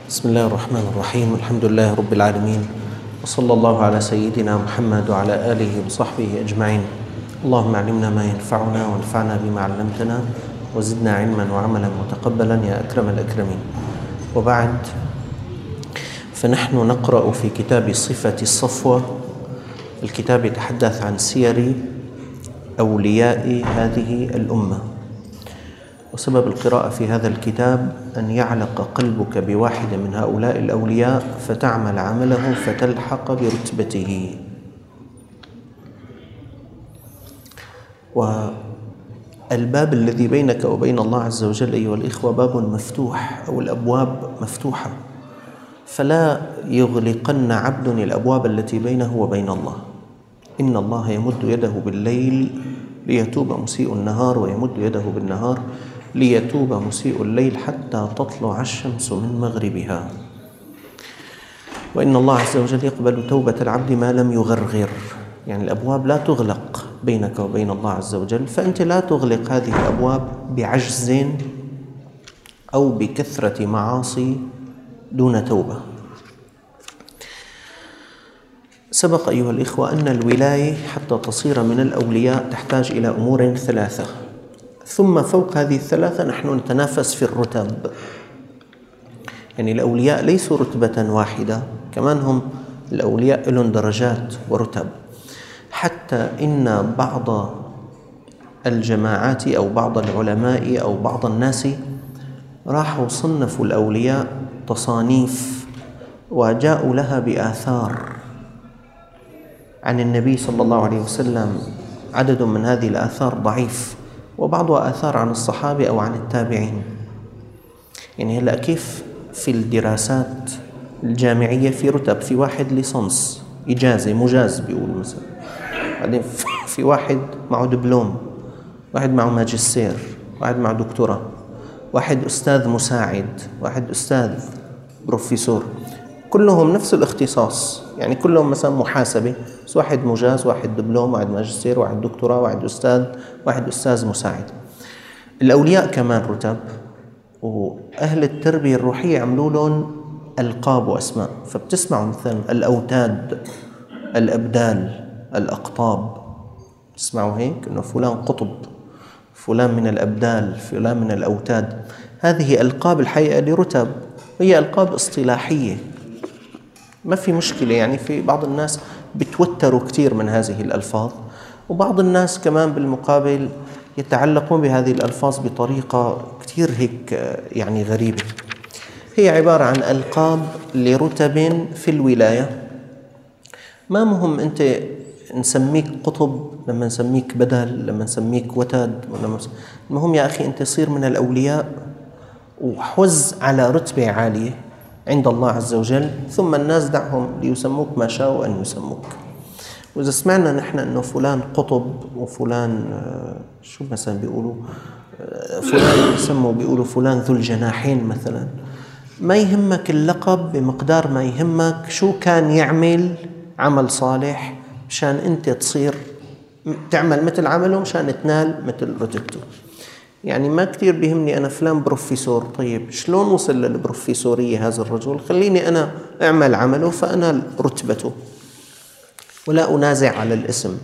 بسم الله الرحمن الرحيم. الحمد لله رب العالمين، وصلى الله على سيدنا محمد وعلى آله وصحبه أجمعين. اللهم علمنا ما ينفعنا وانفعنا بما علمتنا وزدنا علما وعملا متقبلا يا أكرم الأكرمين. وبعد، فنحن نقرأ في كتاب صفة الصفوة. الكتاب يتحدث عن سير أولياء هذه الأمة، وسبب القراءة في هذا الكتاب أن يعلق قلبك بواحد من هؤلاء الأولياء فتعمل عمله فتلحق برتبته. والباب الذي بينك وبين الله عز وجل أيها الإخوة باب مفتوح، أو الأبواب مفتوحة، فلا يغلقن عبد الأبواب التي بينه وبين الله. إن الله يمد يده بالليل ليتوب مسيء النهار، ويمد يده بالنهار ليتوب مسيء الليل حتى تطلع الشمس من مغربها. وإن الله عز وجل يقبل توبة العبد ما لم يغرغر، يعني الأبواب لا تغلق بينك وبين الله عز وجل، فأنت لا تغلق هذه الأبواب بعجز أو بكثرة معاصي دون توبة. سبق أيها الإخوة أن الولاية حتى تصير من الأولياء تحتاج إلى أمور ثلاثة، ثم فوق هذه الثلاثة نحن نتنافس في الرتب. يعني الأولياء ليسوا رتبة واحدة، كمان هم الأولياء لهم درجات ورتب، حتى إن بعض الجماعات أو بعض العلماء أو بعض الناس راحوا صنفوا الأولياء تصانيف وجاءوا لها بآثار عن النبي صلى الله عليه وسلم. عدد من هذه الآثار ضعيف، وبعضها آثار عن الصحابة أو عن التابعين. يعني هلأ كيف في الدراسات الجامعية في رتب، في واحد ليسانس إجازة مجاز بيقولوا مثلا، بعدين في واحد معه دبلوم، واحد معه ماجستير، واحد معه دكتوراه، واحد أستاذ مساعد، واحد أستاذ بروفيسور، كلهم نفس الاختصاص، يعني كلهم مثلا محاسبة، بس واحد مجاز، واحد دبلوم، واحد ماجستير، واحد دكتوراه، واحد أستاذ مساعد. الأولياء كمان رتب، وأهل التربية الروحية عملوا لهم ألقاب وأسماء، فبتسمعوا مثلا الأوتاد، الأبدال، الأقطاب، تسمعوا هيك إنه فلان قطب، فلان من الأبدال، فلان من الأوتاد. هذه ألقاب الحقيقة لرتب، هي ألقاب اصطلاحية، ما في مشكلة. يعني في بعض الناس بتوتروا كثير من هذه الألفاظ، وبعض الناس كمان بالمقابل يتعلقون بهذه الألفاظ بطريقة كثير هيك يعني غريبة. هي عبارة عن ألقاب لرتب في الولاية. ما مهم أنت نسميك قطب، لما نسميك بدل، لما نسميك وتد، المهم يا أخي أنت صير من الأولياء وحوز على رتبة عالية عند الله عز وجل، ثم الناس دعهم ليسموك ما شاءوا أن يسموك. وإذا سمعنا نحن أنه فلان قطب وفلان شو مثلا بيقولوا، فلان يسموا بيقولوا فلان ذو الجناحين مثلا، ما يهمك اللقب بمقدار ما يهمك شو كان يعمل عمل صالح مشان أنت تصير تعمل مثل عمله مشان تنال مثل رتبته. يعني ما كثير بيهمني أنا فلان بروفيسور، طيب شلون وصل للبروفيسورية هذا الرجل؟ خليني أنا أعمل عمله فأنا رتبته، ولا أنازع على الاسم.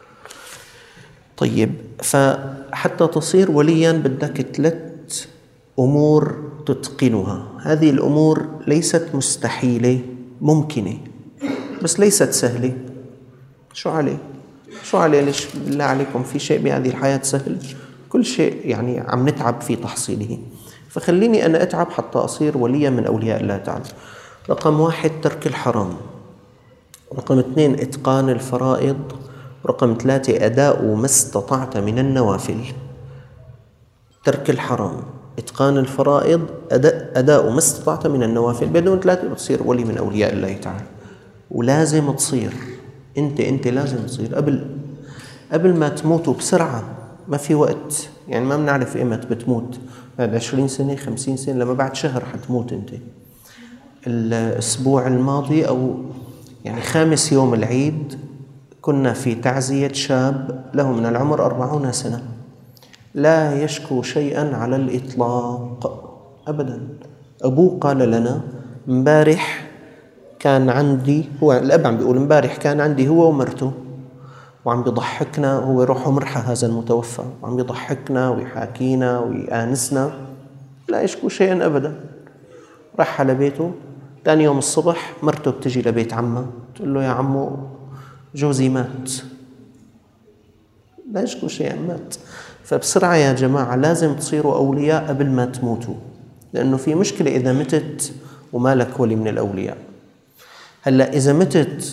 طيب، فحتى تصير وليا بدك 3 أمور تتقنها. هذه الأمور ليست مستحيلة، ممكنة، بس ليست سهلة. شو عليه ليش بالله عليكم في شيء بهذه الحياة سهل؟ كل شيء يعني عم نتعب في تحصيله، فخليني أنا أتعب حتى أصير وليا من أولياء الله تعالى. رقم 1 ترك الحرام، رقم 2 إتقان الفرائض، رقم 3 أداء ما استطعت من النوافل. ترك الحرام، إتقان الفرائض، أداء ما استطعت من النوافل. بدون 3 بتصير ولي من أولياء الله تعالى. ولازم تصير أنت لازم تصير قبل ما تموتوا بسرعة، ما في وقت. يعني ما بنعرف إيمت بتموت، بعد 20 سنة 50 سنة، لما بعد شهر حتموت أنت. الأسبوع الماضي أو يعني 5 يوم العيد كنا في تعزية شاب له من العمر 40 سنة، لا يشكو شيئا على الإطلاق أبدا. أبوه قال لنا امبارح كان عندي، هو الأب عم بيقول امبارح كان عندي هو ومرته وعم بيضحكنا، هو روحه مرحى هذا المتوفى، وعم بيضحكنا ويحاكينا ويآنسنا، لا يشكو شيئا أبدا. راح على بيته، ثاني يوم الصبح مرته بتجي لبيت عمه تقول له يا عمو جوزي مات، لا يشكو شيئا، مات. فبسرعة يا جماعة لازم تصيروا أولياء قبل ما تموتوا، لأنه في مشكلة إذا متت وما لك ولي من الأولياء. هلأ إذا متت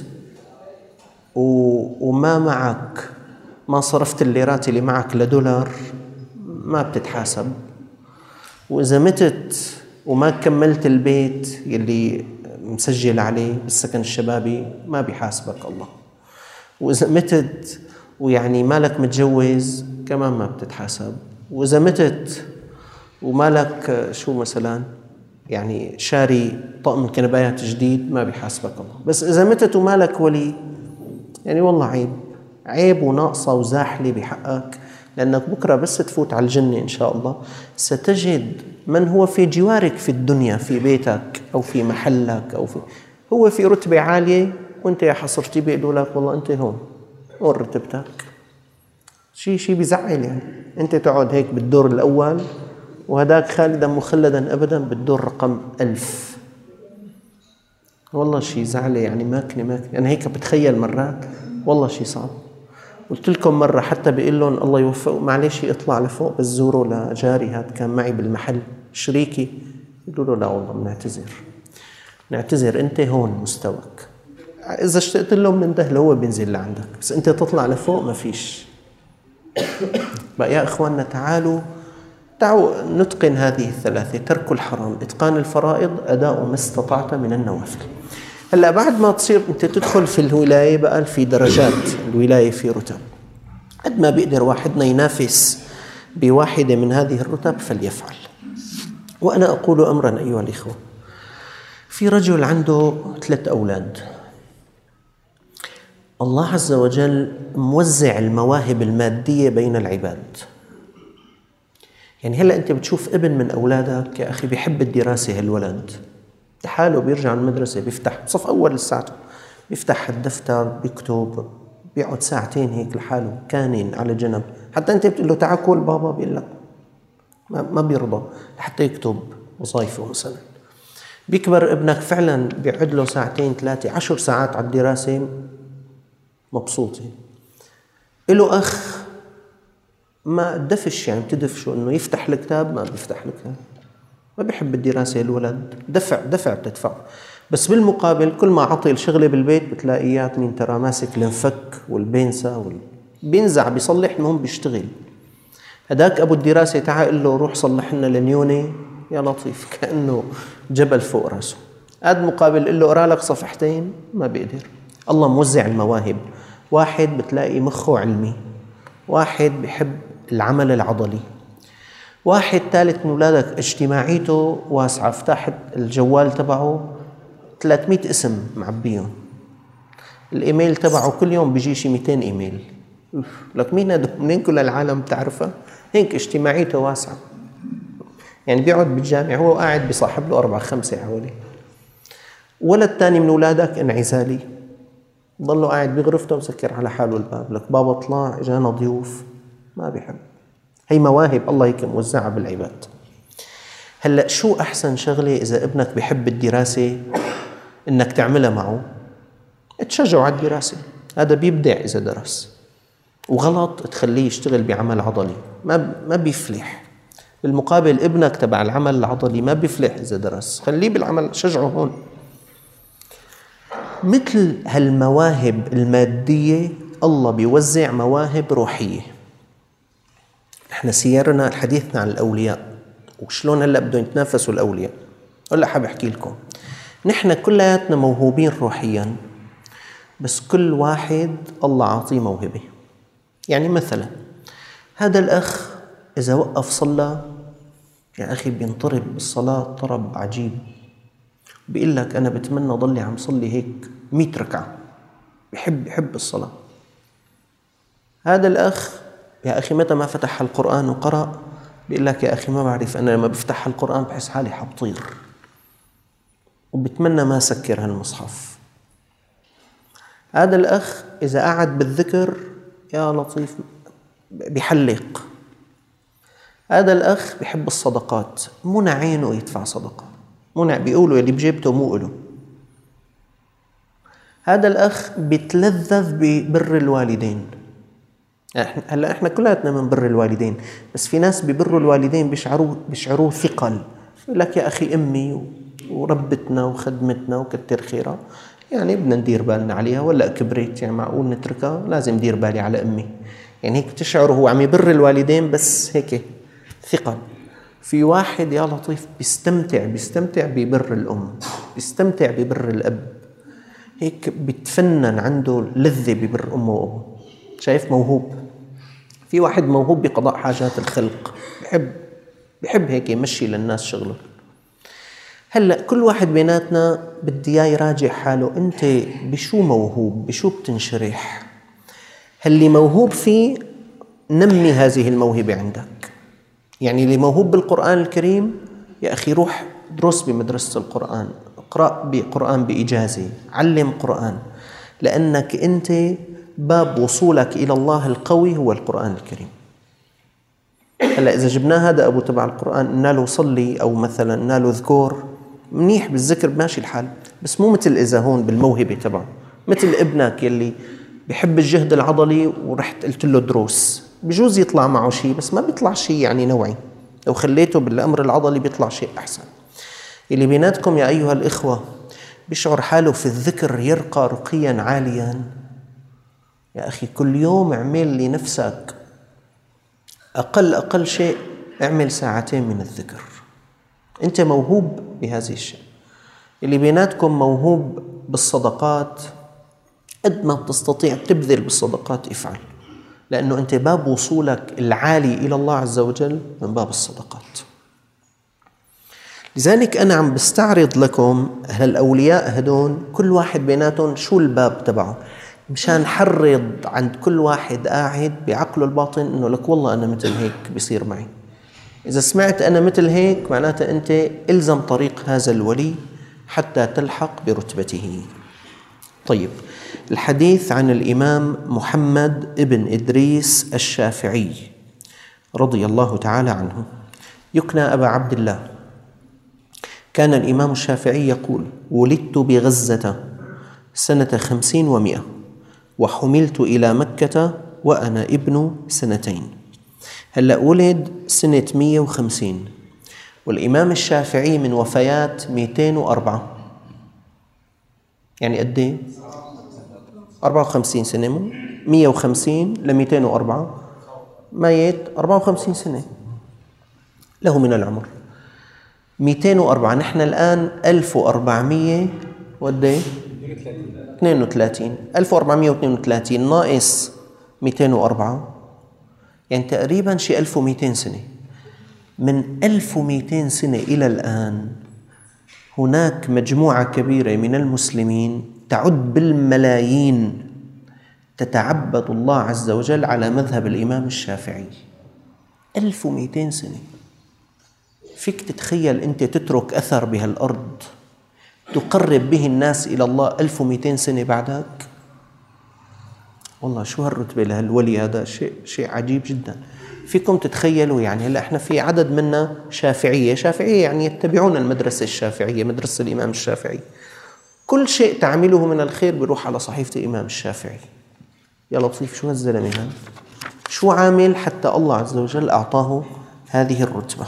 وما معك، ما صرفت الليرات اللي معك لدولار، ما بتتحاسب. وإذا متت وما كملت البيت يلي مسجل عليه بالسكن الشبابي، ما بيحاسبك الله. وإذا متت ويعني مالك متجوز كمان ما بتتحاسب. وإذا متت ومالك شو مثلا يعني شاري طقم كنبايات جديد، ما بيحاسبك الله. بس إذا متت ومالك ولي، يعني والله عيب وناقصة وزاحلة بحقك، لأنك بكرة بس تفوت على الجنة إن شاء الله ستجد من هو في جوارك في الدنيا، في بيتك أو في محلك أو هو في رتبة عالية، وانت يا حصرتي بيقولوا لك والله انت هون رتبتك. شيء بيزعل يعني. انت تقعد هيك بالدور الأول، وهداك خالدا مخلدا أبدا بالدور رقم 1000. والله شيء زعلة يعني، ماكنة. أنا هيك بتخيل مرات، والله شيء صعب. قلت لكم مرة حتى بيقول لهم الله يوفقه، معلش اطلع لفوق بس زوره لجاري هاد كان معي بالمحل شريكي. يقولوا له لا والله بنعتذر انت هون مستواك، اذا اشتقت له بننده هو بينزل لعندك، بس انت تطلع لفوق ما فيش. بقى يا اخواننا تعالوا نتقن هذه الثلاثة: ترك الحرام، اتقان الفرائض، اداء ما استطعت من النوافل. هلا بعد ما تصير انت تدخل في الولاية، بقى في درجات الولاية، في رتب. قد ما بيقدر واحدنا ينافس بواحدة من هذه الرتب فليفعل. وأنا أقول أمرا أيها الإخوة، في رجل عنده 3 أولاد، الله عز وجل موزع المواهب المادية بين العباد. يعني هلأ أنت بتشوف ابن من أولادك يا أخي بيحب الدراسة، هالولد لحاله بيرجع من المدرسة بيفتح صف أول لساعته، بيفتح الدفتر بيكتب، بيقعد ساعتين هيك لحاله كانين على جنب. حتى أنت بتقول له تعال كل بابا، بيقول لك ما بيرضى حتى يكتب وظائفه مثلا. بيكبر ابنك فعلا بيقعد له 2 3 10 ساعات على الدراسة مبسوطين. له أخ ما دفش، يعني بتدفشه إنه يفتح الكتاب، ما بيفتح الكتاب، ما بيحب الدراسة الولد، دفع بتدفع. بس بالمقابل كل ما عطل شغله بالبيت بتلاقيه مين ترى ماسك المفك والبينسة بينزع بيصلح، المهم بيشتغل. هداك أبو الدراسة تعال قل له روح صلح لنا لنيوني، يا لطيف كأنه جبل فوق راسه. هذا مقابل قل له اقرأ لك صفحتين، ما بيقدر. الله موزع المواهب. واحد بتلاقي مخه علمي، واحد بيحب العمل العضلي، واحد ثالث من أولادك اجتماعيته واسعة، فتحت الجوال تبعه 300 اسم معبيهم، الإيميل تبعه كل يوم بيجي شي 200 إيميل. لك مين هذا؟ منين كل العالم تعرفه؟ هيك اجتماعيته واسعة، يعني بيقعد بالجامع هو قاعد بيصاحب له 4 5 حواليه. ولد تاني من أولادك انعزالي، ضله قاعد بغرفته مسكر على حاله الباب، لك بابا اطلع اجانا ضيوف، ما بيحب. هي مواهب الله هيك موزعها بالعباد. هلأ شو أحسن شغلة إذا ابنك بيحب الدراسة إنك تعملها معه؟ تشجعه على الدراسة، هذا بيبدع إذا درس. وغلط تخليه يشتغل بعمل عضلي، ما بيفلح. بالمقابل ابنك تبع العمل العضلي ما بيفلح إذا درس، خليه بالعمل، شجعه هون. مثل هالمواهب المادية الله بيوزع مواهب روحية. احنا سيرنا حديثنا عن الأولياء وشلون هلأ بدهم يتنافسوا الأولياء. هلأ حاب أحكي لكم، نحن كلياتنا موهوبين روحيا، بس كل واحد الله عاطيه موهبة. يعني مثلا هذا الأخ إذا وقف صلى يا أخي بينطرب بالصلاة طرب عجيب، بيقول لك أنا بتمنى ضلي عم صلي هيك 100 ركعة، بيحب الصلاة. هذا الأخ يا أخي متى ما فتح القرآن وقرأ بيقول لك يا أخي ما بعرف، أنا لما بفتح القرآن بحس حالي حبطير. وبتمنى ما سكر هالمصحف. هذا الأخ إذا قعد بالذكر يا لطيف بيحلق. هذا الأخ بيحب الصدقات، منع عينه يدفع صدقة، منع، بيقولوا اللي بجيبته مو إله. هذا الأخ بيتلذذ ببر الوالدين. هلا احنا كلاتنا من بر الوالدين، بس في ناس ببروا الوالدين بيشعروه ثقل. يقول لك يا أخي أمي وربتنا وخدمتنا وكتر خيرها، يعني بدنا ندير بالنا عليها، ولا كبرت يعني معقول نتركها؟ لازم ندير بالي على أمي. يعني هيك تشعر هو عم يبر الوالدين بس هيك ثقل. في واحد يا لطيف بيستمتع ببر الأم، بيستمتع ببر الأب، هيك بتفنن، عنده لذة ببر أمه وأبوه. شايف؟ موهوب. في واحد موهوب بقضاء حاجات الخلق، بحب هيك يمشي للناس شغله. هلأ كل واحد بيناتنا بدي اياه يراجع حاله، انت بشو موهوب؟ بشو بتنشرح؟ اللي موهوب فيه نمي هذه الموهبة عندك. يعني اللي موهوب بالقرآن الكريم يا أخي روح دروس بمدرسة القرآن، اقرأ بقرآن بإجازة، علم قرآن، لأنك أنت باب وصولك إلى الله القوي هو القرآن الكريم. هلا إذا جبناه هذا أبو تبع القرآن قلنا له صلي أو مثلا قلنا له اذكر، منيح بالذكر ماشي الحال، بس مو مثل إذا هون بالموهبة تبعه، مثل ابنك يلي بحب الجهد العضلي ورحت قلت له دروس، بجوز يطلع معه شيء بس ما بيطلع شيء يعني نوعي، لو خليته بالأمر العضلي بيطلع شيء أحسن. اللي بيناتكم يا أيها الإخوة بيشعر حاله في الذكر يرقى رقيا عاليا، يا أخي كل يوم اعمل لنفسك أقل شيء اعمل 2 ساعات من الذكر. أنت موهوب بهذا الشيء. اللي بيناتكم موهوب بالصدقات، قد ما تستطيع تبذل بالصدقات افعل، لأنه أنت باب وصولك العالي إلى الله عز وجل من باب الصدقات. لذلك أنا عم بستعرض لكم هالأولياء هدول كل واحد بيناتهم شو الباب تبعه، مشان حرض عند كل واحد قاعد بعقله الباطن إنه لك والله أنا مثل هيك بيصير معي. إذا سمعت أنا مثل هيك معناته أنت إلزم طريق هذا الولي حتى تلحق برتبته. طيب، الحديث عن الإمام محمد ابن إدريس الشافعي رضي الله تعالى عنه، يكنى أبا عبد الله. كان الإمام الشافعي يقول: ولدت بغزة سنة 50 و100، وحملت إلى مكة وأنا ابن 2. هلأ ولد سنة 150، والإمام الشافعي من وفيات 204، يعني قد ايه؟ 54 سنة. 150 ل 204 ميت 54 سنة له من العمر. 204، نحن الآن 1400 وقد 32. 1432 ناقص 204 يعني تقريبا شي 1200 سنة. من 1200 سنة إلى الآن هناك مجموعة كبيرة من المسلمين تعد بالملايين تتعبد الله عز وجل على مذهب الإمام الشافعي. 1200 سنة. فيك تتخيل أنت تترك أثر بهالأرض تقرب به الناس إلى الله 1200 سنة بعدك؟ والله شو هالرتبة لهالولي هذا، شيء عجيب جدا. فيكم تتخيلوا يعني هلا احنا في عدد منا شافعية يعني يتبعون المدرسة الشافعية، مدرسة الإمام الشافعي. كل شيء تعمله من الخير بيروح على صحيفة الإمام الشافعي. يا لطيف شو هالزلمة هذا، شو عامل حتى الله عز وجل أعطاه هذه الرتبة.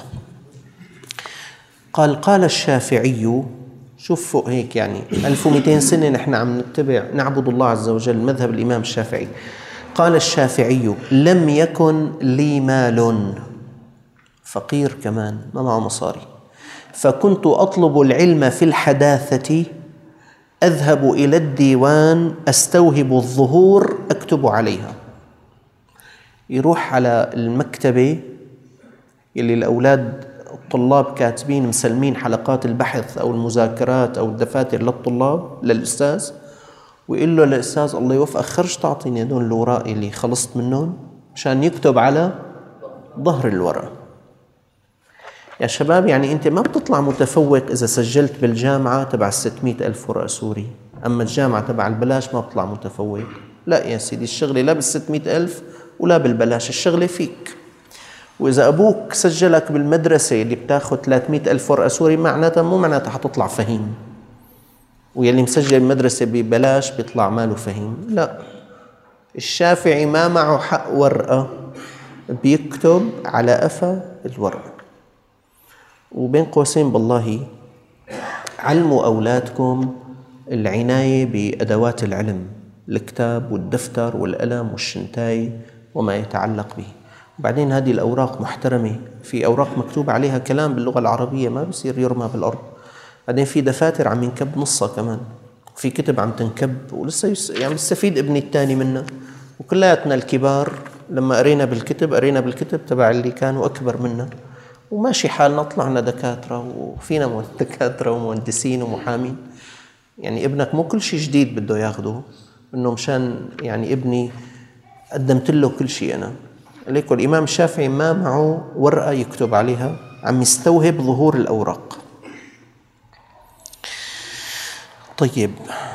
قال الشافعي، شوف فوق هيك يعني 1200 سنة نحن عم نعبد الله عز وجل مذهب الإمام الشافعي. قال الشافعي: لم يكن لي مال، فقير كمان ما معه مصاري، فكنت أطلب العلم في الحداثة، أذهب إلى الديوان أستوهب الظهور أكتب عليها. يروح على المكتبة اللي الأولاد الطلاب كاتبين مسلمين حلقات البحث أو المذاكرات أو الدفاتر للطلاب للأستاذ، ويقول له للأستاذ الله يوفقك خرج تعطيني هدول الوراء اللي خلصت منهم مشان يكتب على ظهر الورقة. يا شباب يعني أنت ما بتطلع متفوق إذا سجلت بالجامعة تبع 600 ألف ورقة سوري، أما الجامعة تبع البلاش ما بتطلع متفوق. لا يا سيدي، الشغلة لا بال600 ألف ولا بالبلاش، الشغلة فيك. وإذا أبوك سجلك بالمدرسة اللي بتاخد 300 ألف ورقة سوري، معناتها مو معناتها حتطلع فهيم، ويلي مسجل المدرسة ببلاش بيطلع ماله فهيم. لا، الشافعي ما معه حق ورقة، بيكتب على قفا الورقة. وبين قوسين بالله علموا أولادكم العناية بأدوات العلم، الكتاب والدفتر والقلم والشنتاي وما يتعلق به. وبعدين هذه الأوراق محترمة، في أوراق مكتوب عليها كلام باللغة العربية ما بصير يرمى بالأرض. بعدين في دفاتر عم ينكب نصها كمان، في كتب عم تنكب ولسه يعني يستفيد ابني الثاني منها. وكلياتنا الكبار لما قرينا بالكتب تبع اللي كانوا أكبر منا، وماشي حالنا، طلعنا دكاترة وفينا دكاترة ومهندسين ومحامين. يعني ابنك مو كل شيء جديد بده ياخده، انه مشان يعني ابني قدمت له كل شيء انا. ليكو الامام الشافعي ما معه ورقة يكتب عليها، عم يستوهب ظهور الاوراق. طيب،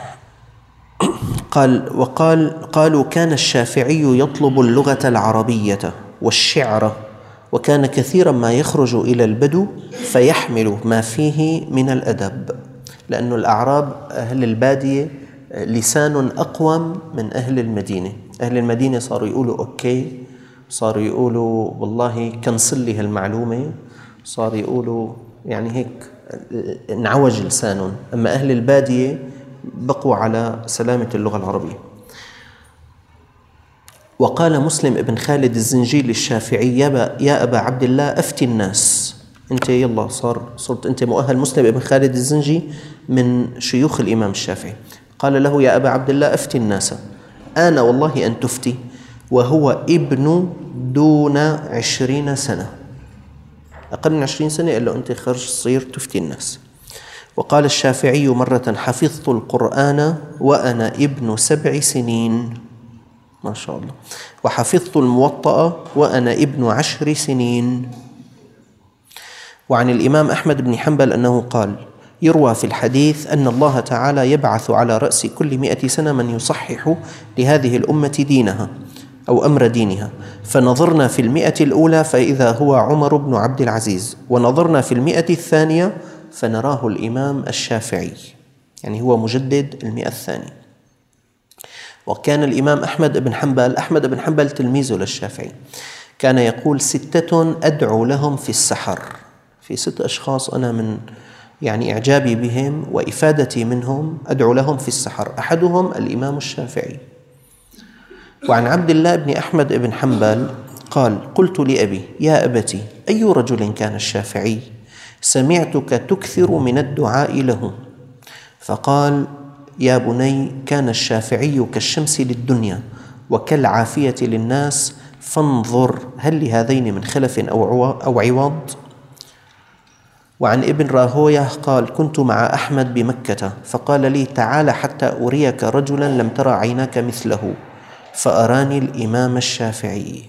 قالوا كان الشافعي يطلب اللغة العربية والشعر، وكان كثيرا ما يخرج إلى البدو فيحمل ما فيه من الأدب، لأن الأعراب أهل البادية لسان أقوم من أهل المدينة. أهل المدينة صاروا يقولوا أوكي، صاروا يقولوا والله كنسل لي هالمعلومة، صاروا يقولوا يعني هيك انعوج لسانهم. أما أهل البادية بقوا على سلامة اللغة العربية. وقال مسلم ابن خالد الزنجي للشافعي: يا أبا عبد الله أفتي الناس. أنت يلا صرت أنت مؤهل. مسلم ابن خالد الزنجي من شيوخ الإمام الشافعي. قال له: يا أبا عبد الله أفتي الناس. أنا والله أن تفتي وهو ابن دون 20 سنة، أقل من 20 سنة إلا أنت خرج تصير تفتي الناس. وقال الشافعي مرة: حفظت القرآن وأنا ابن 7 سنين، ما شاء الله. وحفظت الموطأ وأنا ابن 10 سنين. وعن الإمام أحمد بن حنبل أنه قال: يروى في الحديث أن الله تعالى يبعث على رأس كل 100 سنة من يصحح لهذه الأمة دينها أو أمر دينها، فنظرنا في 100 الأولى فإذا هو عمر بن عبد العزيز، ونظرنا في 100 الثانية فنراه الإمام الشافعي، يعني هو مجدد 100 الثانية. وكان الإمام أحمد بن حنبل تلميذه للشافعي، كان يقول: 6 أدعو لهم في السحر. في 6 أشخاص أنا من يعني إعجابي بهم وإفادتي منهم أدعو لهم في السحر، أحدهم الإمام الشافعي. وعن عبد الله بن أحمد بن حنبل قال: قلت لأبي: يا أبتي، أي رجل كان الشافعي؟ سمعتك تكثر من الدعاء له. فقال: يا بني، كان الشافعي كالشمس للدنيا وكالعافية للناس، فانظر هل لهذين من خلف أو عوض. وعن ابن راهويه قال: كنت مع أحمد بمكة فقال لي: تعال حتى أريك رجلا لم ترى عيناك مثله، فأراني الإمام الشافعي.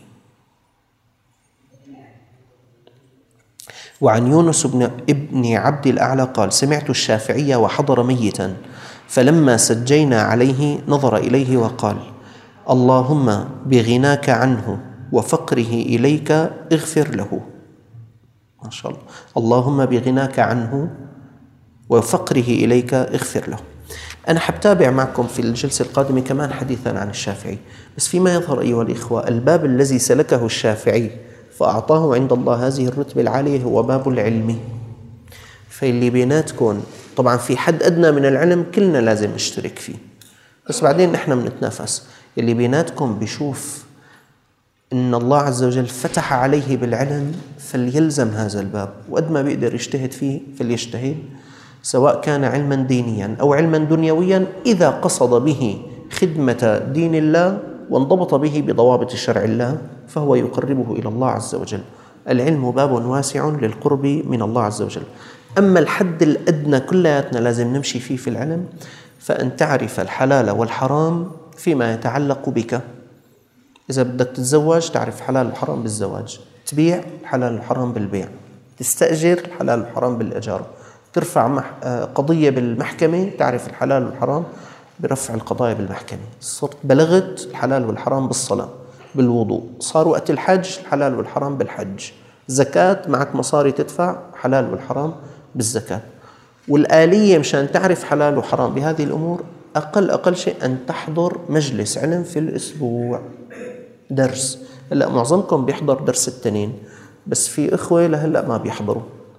وعن يونس ابن عبد الأعلى قال: سمعت الشافعي وحضر ميتا، فلما سجينا عليه نظر إليه وقال: اللهم بغناك عنه وفقره إليك اغفر له. ما شاء الله، اللهم بغناك عنه وفقره إليك اغفر له. أنا حبتابع معكم في الجلسة القادمة كمان حديثا عن الشافعي، بس فيما يظهر أيها الإخوة الباب الذي سلكه الشافعي فأعطاه عند الله هذه الرتبة العالية هو باب العلم. فاللي بيناتكم طبعا في حد أدنى من العلم كلنا لازم نشترك فيه، بس بعدين نحن بنتنافس. اللي بيناتكم بيشوف إن الله عز وجل فتح عليه بالعلم فليلزم هذا الباب، وقد ما بيقدر يجتهد فيه فليجتهد، سواء كان علما دينيا أو علما دنيويا، إذا قصد به خدمة دين الله وانضبط به بضوابط شرع الله فهو يقربه إلى الله عز وجل. العلم باب واسع للقرب من الله عز وجل. أما الحد الأدنى كلياتنا لازم نمشي فيه في العلم، فأن تعرف الحلال والحرام فيما يتعلق بك. إذا بدك تتزوج تعرف حلال الحرام بالزواج، تبيع الحلال الحرام بالبيع، تستأجر الحلال والحرام بالإجارة، ترفع قضية بالمحكمة، تعرف الحلال والحرام برفع القضايا بالمحكمة. صرت بلغت الحلال والحرام بالصلاة، بالوضوء، صار وقت الحج الحلال والحرام بالحج، زكاة معك مصاري تدفع، حلال والحرام بالزكاة. والآلية مشان تعرف حلال وحرام بهذه الأمور أقل شيء أن تحضر مجلس علم في الأسبوع، درس. هلأ معظمكم بيحضر درس التنين، بس في إخوة لهلأ ما بيحضروا.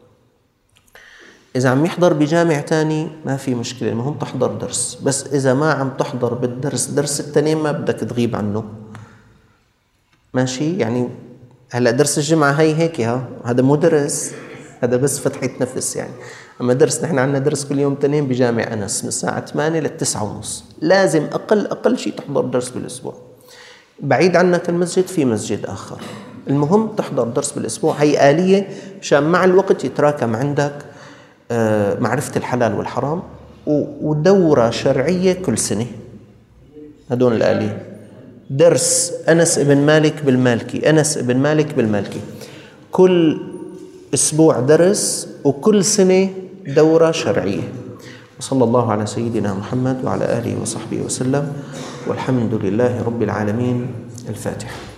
إذا عم يحضر بجامع تاني ما في مشكلة، المهم تحضر درس. بس إذا ما عم تحضر بالدرس، درس التنين ما بدك تغيب عنه، ماشي؟ يعني هلأ درس الجمعة هي هيك، هذا مو درس، هذا بس فتحة نفس يعني. أما درس، نحن عندنا درس كل يوم تنين بجامع أنس من الساعة 8 ل9:30، لازم أقل شيء تحضر درس بالأسبوع. بعيد عنك المسجد في مسجد آخر، المهم تحضر درس بالأسبوع. هي آلية مشان مع الوقت يتراكم عندك معرفة الحلال والحرام، ودورة شرعية كل سنة. هدول الآلية. درس أنس بن مالك بالمالكي، كل أسبوع درس، وكل سنة دورة شرعية. وصلى الله على سيدنا محمد وعلى آله وصحبه وسلم، والحمد لله رب العالمين. الفاتحة.